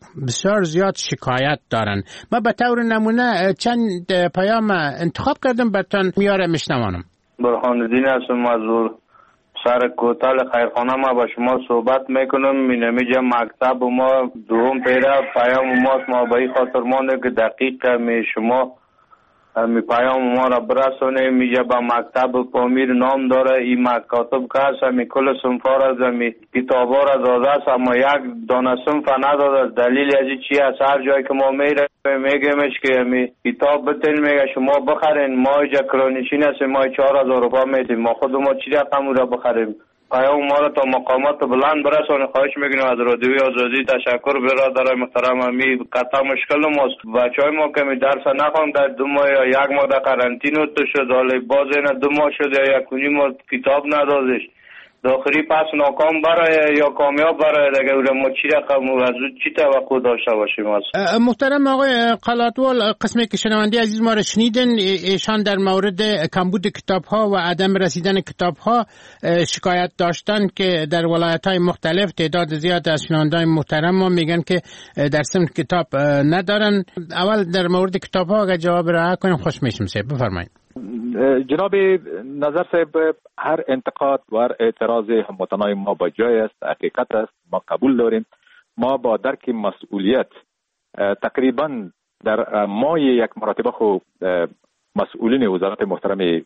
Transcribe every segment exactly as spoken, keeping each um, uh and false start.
بسیار زیاد شکایت دارن. ما به طور نمونه چند پیام انتخاب کردم براتون میاره میشنوانم. برهان الدین هستم از سر کوتل خیرخانه. ما با شما صحبت میکنم. مینمیجا مکتب ما دوم پیره پیام ماست. ما به این خاطر مانده که دقیق می شما می پیام ما را برسانه. میجا با مکتب پامیر نام داره. این مکاتب که هست می کل صنفار از می کتابا را داده است، اما یک دانه صنف نداده. دلیل از چی است؟ هر جایی که ما میره میگمش که می کتاب بتین، میگه شما بخرین. ما اینجا کرانشین هستیم، ما چهار هزار روپا میدیم. ما خود ما چی رقم را بخریم؟ پیام ما را تا مقامات بلند برسانه. خواهش میکنیم از رادیوی آزادی. تشکر برادرای محترم. امی قطعا مشکل ماست. بچهای ما که می درس نخوان در دو ماه یا یک ماه در قرنطینه تو شد، حالا باز اینا دو ماه شد یا یک و نیم ماه کتاب ندادش. داخلی پس ناکام برای یا کامیاب برای دیگه ما چی رقم از چی توقع داشته باشیم؟ محترم آقای قلاتوال، قسمی که شنونده عزیز ما را شنیدن، ایشان در مورد کمبود کتاب ها و عدم رسیدن کتاب ها شکایت داشتن که در ولایت های مختلف تعداد زیاد از شنوندگان محترم ما میگن که در صنف کتاب ندارن. اول در مورد کتاب ها اگر جواب را کنیم خوش میشم. سه بفرمایید. جناب نظر صاحب، هر انتقاد و هر اعتراض هموطنای ما با جای است، حقیقت است، ما قبول داریم. ما با درک مسئولیت تقریبا در ماه یک مرتبه خو مسئولین وزارت محترم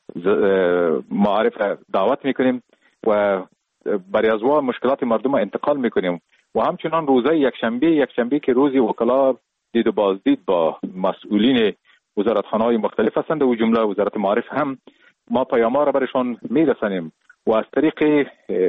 معارف دعوت میکنیم و برای از وا مشکلات مردم انتقال میکنیم و همچنان روزهای یک شنبه یک شنبه که روزی وکلا دید و بازدید با مسئولین وزارتخانه‌های مختلف هستند و جمله وزارت معارف هم ما پیام‌ها را برشان میرسانیم و از طریق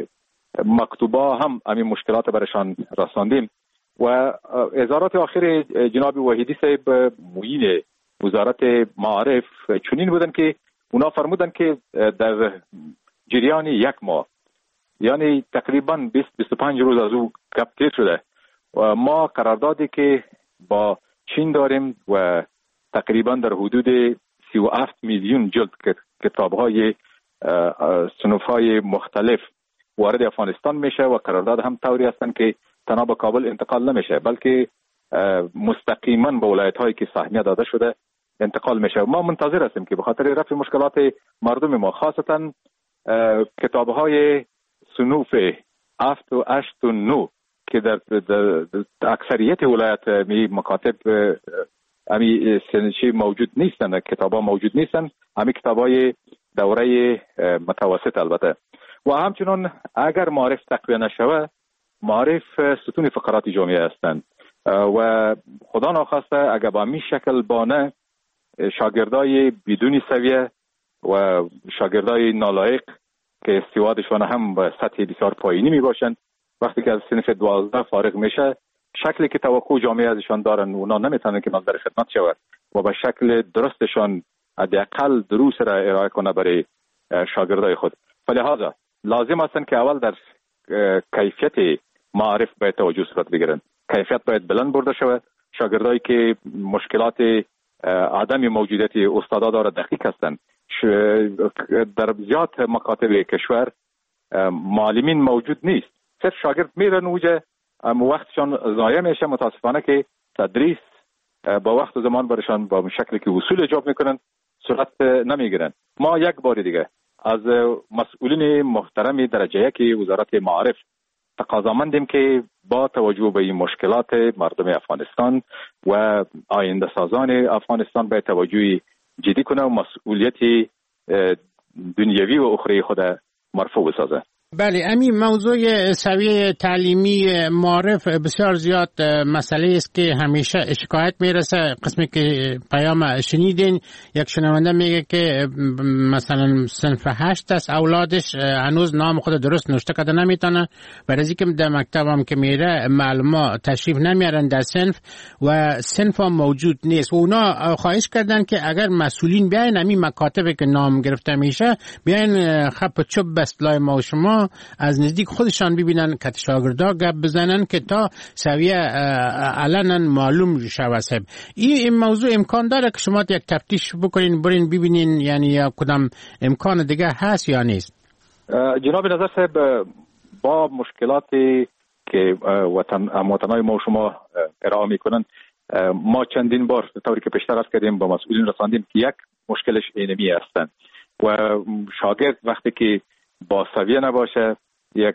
مکتوبا هم همین مشکلات برشان رساندیم. و اظهارات آخر جناب وحیدی صاحب معین وزارت معارف چنین بودن که اونا فرمودن که در جریان یک ماه، یعنی تقریبا بیست تا بیست و پنج روز از او گپ تیر شده و ما قراردادی که با چین داریم و تقریبا در حدود سی و هفت میلیون جلد کتاب‌های صنف‌های مختلف وارد افغانستان میشه و قرارداد هم طوری هستند که تنها به کابل انتقال نمیشه بلکه مستقیما به ولایت‌هایی که سهمیه داده شده انتقال میشه. ما منتظر هستیم که به خاطر رفع مشکلات مردم ما، خاصتا کتاب‌های صنوف هفت و هشت و نه که در, در, در اکثریت ولایت می مکاتب امی سنشی موجود نیستن، کتابا موجود نیستن، امی کتابای دوره متوسط البته. و همچنان اگر معارف تقویه نشوه، معارف ستون فقرات جامعه هستند و خدا ناخواسته اگر با می شکل بانه شاگردای بدون سویه و شاگردای نالایق که استعدادشان هم به سطح بسیار پایینی می باشند، وقتی که از صنف دوازده فارغ میشه، شکلی که توقع جامعه ازشان دارن اونا نمیتونن که نظر خدمت شود و به شکل درستشان حداقل دروس را ارائه کنه برای شاگردای خود. فلهذا لازم است که اول در کیفیت معارف باید توجه صورت بگیرن. کیفیت باید بلند برده شود. شاگردایی که مشکلات عدم موجودیت استادا داره دقیق هستند. در زیاد مکاتب کشور معلمین موجود نیست، صرف شاگرد میرن اوجه، وقتشان ضایع میشه. متاسفانه که تدریس با وقت و زمان برشان با شکلی که اصول اجاب میکنن صورت نمیگیرن. ما یک بار دیگه از مسئولین محترم درجه یک وزارت معارف تقاضامندیم که با توجه به این مشکلات مردم افغانستان و آینده سازان افغانستان به توجه جدی کنه و مسئولیت دنیوی و اخروی خود مرفوع بسازه. بله، همین موضوع سویه تعلیمی معارف بسیار زیاد مسئله است که همیشه شکایت میرسه. قسمی که پیام شنیدین، یک شنونده میگه که مثلا صنف هشت است، اولادش هنوز نام خود درست نوشته کرده نمیتونه، برای اینکه در مکتب هم که میره معلومات تشریف نمیارن در صنف و صنف هم موجود نیست. و اونا خواهش کردن که اگر مسئولین بیاین همین مکاتبی که نام گرفته میشه بیاین خپ چوب بست لای ما و شما از نزدیک خودشان ببینن که شاگردا گپ بزنن که تا سویه علنا معلوم شود. این موضوع امکان داره که شما یک تفتیش بکنین برین ببینین، یعنی یا کدام امکان دیگه هست یا نیست؟ جناب نظر صاحب، با مشکلاتی که وطن هموطنای ما و شما ارائه میکنن، ما چندین بار طوری که پیشتر عرض کردیم با مسئولین رساندیم که یک مشکلش اینمی هستند و شاگرد وقتی که با سویه نباشه یک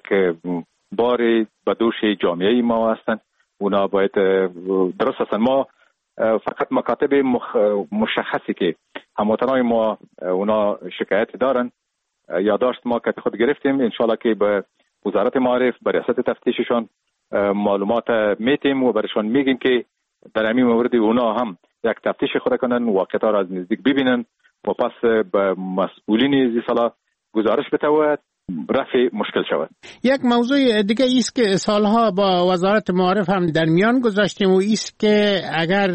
باری به دوش جامعه ما هستند. اونا باید درست هستند. ما فقط مکاتب مخ... مشخصی که هموطنای ما اونا شکایت دارن یادداشت ما که خود گرفتیم، انشالله که به وزارت معارف به ریاست تفتیششان معلومات میتیم و برشان میگیم که در همین مورد اونا هم یک تفتیش خود کنن، واقعیت را از نزدیک ببینن و پس به مسئولین زی صلاح گزارش بتوید رفع مشکل شود. یک موضوع دیگه ایست که سالها با وزارت معارف هم در میان گذاشتیم و ایست که اگر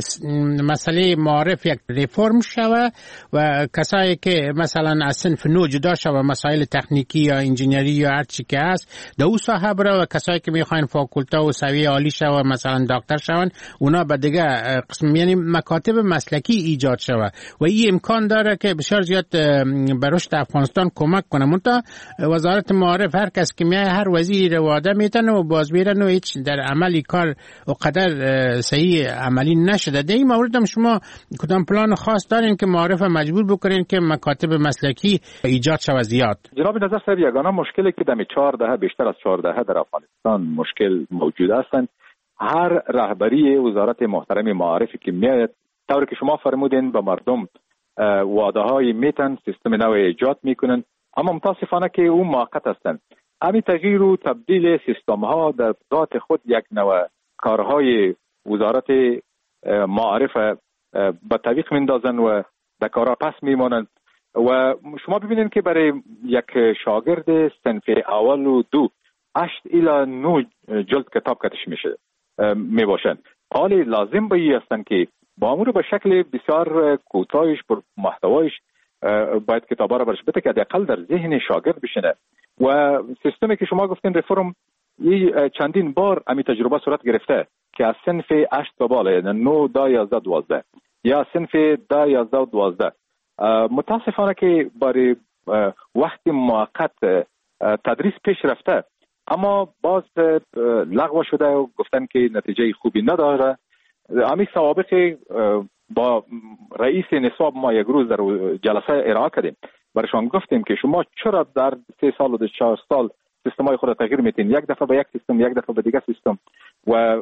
مسئله معارف یک ریفرم شود و کسایی که مثلا از صنف نو جدا شود، مسائل تکنیکی یا انجینری یا هر چی که هست در اون ساحه بره و کسایی که میخواین فاکولته و سویه عالی شود مثلا دکتر شون، اونا به دیگه قسم یعنی مکاتب مسلکی ایجاد شود و این امکان داره که بسیار زیاد به رشد افغانستان کمک کنه. منتها وزارت معارف هر کس که میای هر وزیری رو وعده میتنه و باز میرن و هیچ در عملی کار و قدر صحیح عملی نشده. در این مورد هم شما کدام پلان خاص دارین که معارف مجبور بکنین که مکاتب مسلکی ایجاد شود زیاد؟ جناب نظر صاحب، یگانه مشکلی که در چهار دهه بیشتر از چهار دهه در افغانستان مشکل موجود هستند، هر رهبری وزارت محترم معارفی که میاد طوری که شما فرمودین به مردم وعده های میتن، سیستم نو ایجاد میکنن، اما متاسفانه که اون موقت هستند. همین تغییر و تبدیل سیستم ها در ذات خود یک نوع کارهای وزارت معارف به تعویق میندازن و در کارها پس میمانند و شما ببینید که برای یک شاگرد صنف اول و دو هشت الی نو جلد کتاب کتش میشه می باشند. حالی لازم به هستند که با امور به شکل بسیار کوتاهش پر محتوایش باید کتابا را برش بده که حداقل در ذهن شاگرد بشینه و سیستمی که شما گفتین ریفرم چندین بار امی تجربه صورت گرفته که از صنف هشت تا بالا یعنی نه دا یازده دوازده یا صنف ده یازده و دوازده متاسفانه که برای وقت موقت تدریس پیش رفته اما باز لغو شده و گفتن که نتیجه خوبی نداره. امی سوابق با رئیس نصاب ما یک روز در جلسه ارائه کردیم، برشان گفتیم که شما چرا در سه سال و چهار سال سیستمای خود تغییر میتین، یک دفعه به یک سیستم یک دفعه به دیگه سیستم و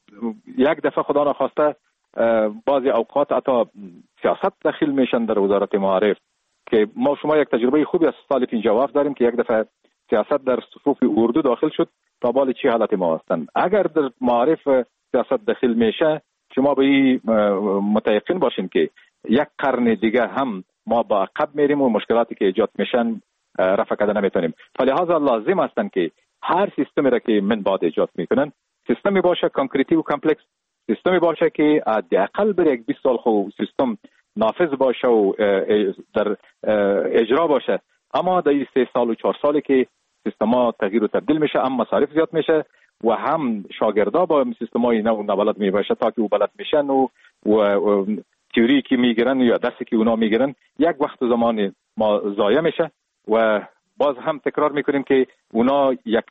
یک دفعه خدا نخواسته بعضی اوقات حتی سیاست داخل میشن در وزارت معارف که ما شما یک تجربه خوبی از سال پیش جواب داریم که یک دفعه سیاست در صفوف اردو داخل شد تا بال چی حالت ما هستند. اگر در معارف سیاست داخل میشه شما به این متیقن باشین که یک قرن دیگه هم ما با عقب میریم و مشکلاتی که ایجاد میشن رفع کردن نمیتونیم. فلهذا لازم هستن که هر سیستمی را که من بعد ایجاد میکنن سیستمی باشه کانکریتی و کامپلکس، سیستمی باشه که حداقل بر یک بیست سال خو سیستم نافذ باشه و در اجرا باشه، اما در این سه سال و چهار سالی که سیستما تغییر و تبدیل میشه هم مصارف زیاد میشه و هم شاگردا با سیستمای نو نبلد میباشه تا که او بلد میشن و, و, و تئوری که میگیرن یا درسی که اونا میگیرن یک وقت زمان ما ضایع میشه و باز هم تکرار میکنیم که اونا یک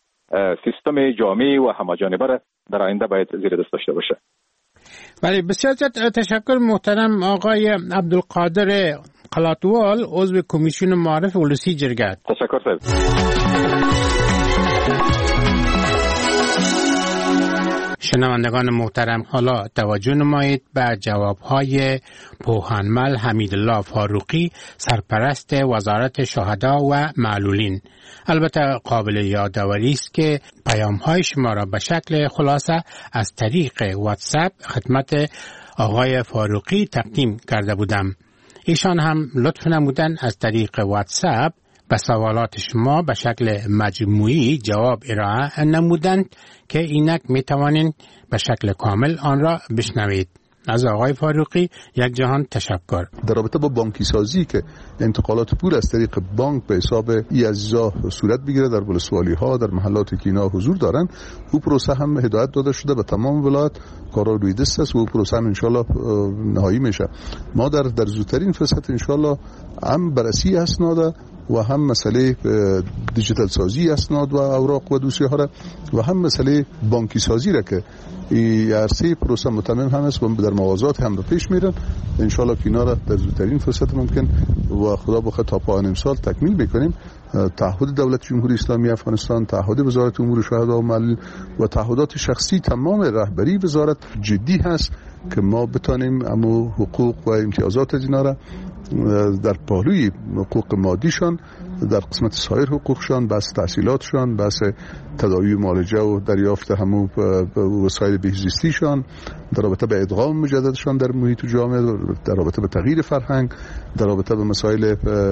سیستم جامع و همه‌جانبه در آینده باید زیر دست داشته باشه. بله، بسیار تشکر محترم آقای عبدالقادر قلاتوال، عضو کمیسیون معارف ولسی جرگت. تشکر صاحب. شنوندگان محترم، حالا توجه نمایید به جوابهای پوهنمل حمیدالله فاروقی، سرپرست وزارت شهدا و معلولین. البته قابل یادآوری است که پیام‌های شما را به شکل خلاصه از طریق واتساپ خدمت آقای فاروقی تقدیم کرده بودم. ایشان هم لطف نمودن از طریق واتساپ به سوالات شما به شکل مجموعی جواب ارائه نمودند که اینک می توانید به شکل کامل آن را بشنوید. از آقای فاروقی یک جهان تشکر. در رابطه با بانکی سازی که انتقالات پول از طریق بانک به حساب ای عزیزا صورت بگیره در ولسوالی ها در محلاتی که اینا حضور دارن، او پروسه هم هدایت داده شده به تمام ولایت، کارا روی دست است و پروسه هم انشالله نهایی میشه. ما در در زودترین فرصت انشالله هم بررسی اسناد و هم مسئله دیجیتال سازی اسناد و اوراق و دوسیه ها را و هم مسئله بانکی سازی را که این عرصه پروسه متمم هم است و در موازات هم به پیش میرن. انشالله که اینا را در زودترین فرصت ممکن و خدا بخواد تا پایان امسال تکمیل بکنیم. تعهد دولت جمهوری اسلامی افغانستان، تعهد وزارت امور شهدا و معلول و تعهدات شخصی تمام رهبری وزارت جدی هست که ما بتانیم امو حقوق و امتیازات از اینا را در پالوی حقوق مادیشان، در قسمت سایر حقوقشان، بحث تحصیلاتشان، بحث تداوی معالجه و دریافت همو وسایل بهزیستیشان، در رابطه به ادغام مجددشان در محیط جامعه، در رابطه به تغییر فرهنگ، در رابطه به مسائل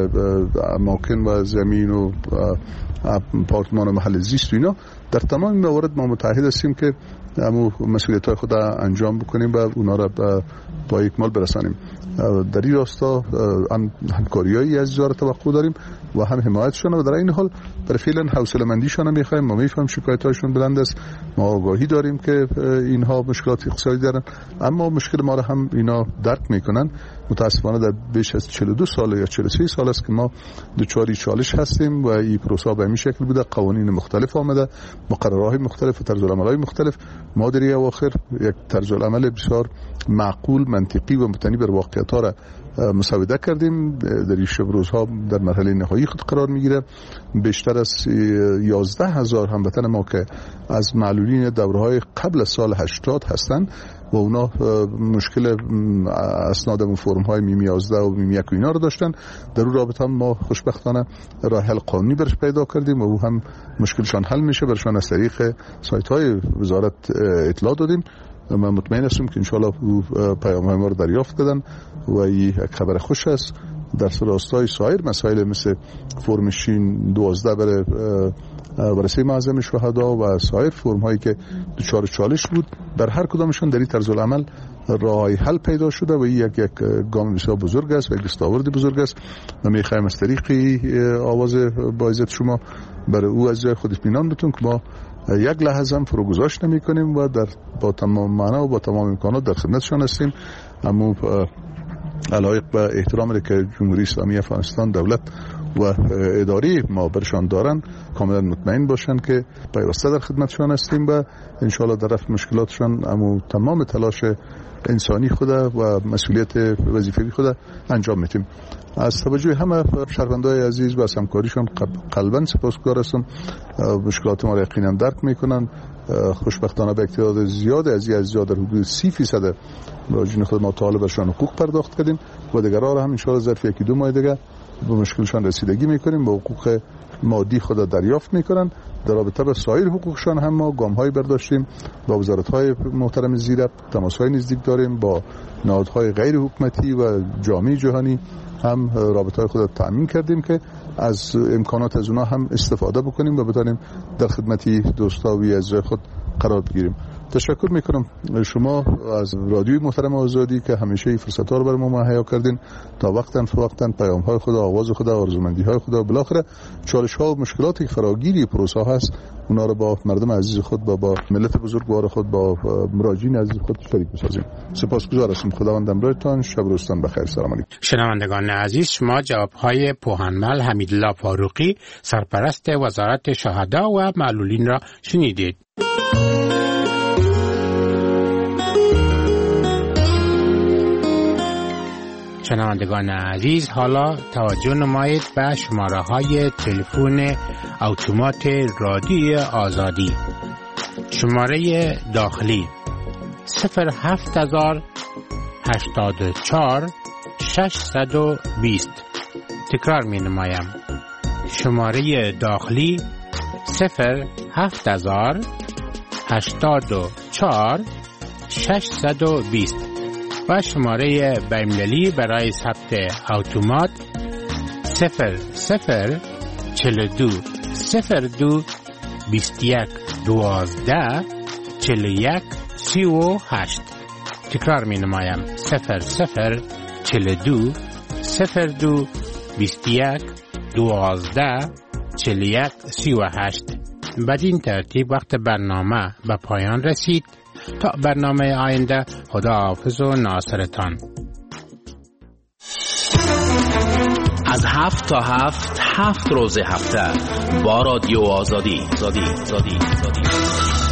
اماکن و زمین و آپارتمان و محل زیست و اینا، در تمام موارد ما متحد هستیم که همو مسئولیت های خود انجام بکنیم و اونا را با اکمال برسانیم. در این راستا هم همکاریایی از وزارت توقع داریم و هم حمایتشان و در این حال برای فعلا حوصله مندیشان هم می‌خوایم. ما می‌فهمیم شکایت‌هاشون بلند است، ما آگاهی داریم که اینها مشکلات اقتصادی دارن، اما مشکل ما را هم اینا درک میکنن. متاسفانه در بیش از چهل و دو سال یا چهل و سه سال است که ما دچار چالش هستیم و این پروسه به این شکل بوده، قوانین مختلف آمده، مقررات مختلف و طرزالعمل‌های مختلف. ما در اواخر یک طرزالعمل بسیار معقول، منطقی و مبتنی بر واقعیت‌ها را مسوده کردیم. در این شب روزها در مرحله نهایی خود قرار میگیره. بیشتر از یازده هزار هموطن ما که از معلولین دوره‌های قبل از سال هشتاد هستند و اونا مشکل اسناد و فرم‌های میم یازده و میم یک و اینا رو داشتن، در اون رابطه هم ما خوشبختانه راه حل قانونی برش پیدا کردیم و او هم مشکلشان حل میشه. برشان از طریق سایت‌های وزارت اطلاع دادیم. من مطمئن هستم که انشالله پیام‌های ما رو دریافت کردن و این یک خبر خوش است. در راستای سایر مسائل مثل فرم شین دوازده برای بررسی معظم شهدا و سایر فرم هایی که دچار چالش بود، بر هر کدامشون در این طرز العمل راه حل پیدا شده و این یک یک گام بسیار بزرگ است و یک دستاورد بزرگ است. و می‌خوایم از طریق آواز با عزت شما برای او از جای خود اطمینان بتون که ما یک لحظه هم فروگذاشت نمی‌کنیم و در با تمام معنا و با تمام امکانات در خدمتشان هستیم. اما علایق و احترامی که جمهوری اسلامی افغانستان دولت و اداری ما برشان دارن کاملا مطمئن باشن که پیوسته در خدمتشان هستیم و انشالله در رفع مشکلاتشان اما تمام تلاش انسانی خود و مسئولیت وظیفه‌ای خود انجام میدیم. از توجه همه شهروندان عزیز و از همکاریشان قلباً سپاسگزار هستم. مشکلات ما را یقینا درک میکنن. خوشبختانه به اعتداد زیاد از این عزیزا در حدود سی فیصد راجین خود ما طالب برشان حقوق پرداخت کردیم و دیگرها را هم انشاءالله ظرف یکی دو ماه دیگه به مشکلشان رسیدگی میکنیم و حقوق مادی خود دریافت میکنن. در رابطه با سایر حقوقشان هم ما گام‌های برداشتیم، با وزارت‌های محترم زیر تماس‌های نزدیک داریم، با نهادهای غیر حکومتی و جامعه جهانی هم رابطه‌های خود تأمین کردیم که از امکانات از اونها هم استفاده بکنیم و بتونیم در خدمتی دوستا و عزیزای خود قرار بگیریم. تشکر میکنم شما از رادیوی محترم آزادی که همیشه این فرصت‌ها رو برای ما مهیا کردین تا وقتاً فوقتاً پیام‌های خدا، آواز خدا، آرزومندی‌های خدا و بالاخره چالش‌ها و مشکلاتی که فراگیری پروسه هست اونا رو با مردم عزیز خود با با ملت بزرگوار خود با مراجعین عزیز خود شریک بسازیم. سپاسگزار هستم. خداوند همراهتان. شب روزتان بخیر. سلام علیکم. شنوندگان عزیز، شما جواب‌های پوهنمل حمیدالله فاروقی سرپرست وزارت شهدا و معلولین را شنیدید. شنوندگان عزیز، حالا توجه نمایید به شماره های تلفن اتومات رادیو آزادی. شماره داخلی صفر هفت هزار هشتاد و چهار ششصد و بیست. تکرار می نمایم. شماره داخلی صفر هفت هزار هشتاد و چهار ششصد و بیست و شماره بین‌المللی برای ثبت اتومات صفر صفر چهل و دو صفر دو بیست و یک دوازده چهل و یک سی و هشت. تکرار می نمایم. صفر صفر چهل و دو صفر دو بیست و یک دوازده چهل و یک سی و هشت. بدین ترتیب وقت برنامه به پایان رسید. تا برنامه آینده، خدا حافظ و ناصرتان. از هفت تا هفت هفت روز هفته با رادیو آزادی. آزادی. آزادی. آزادی.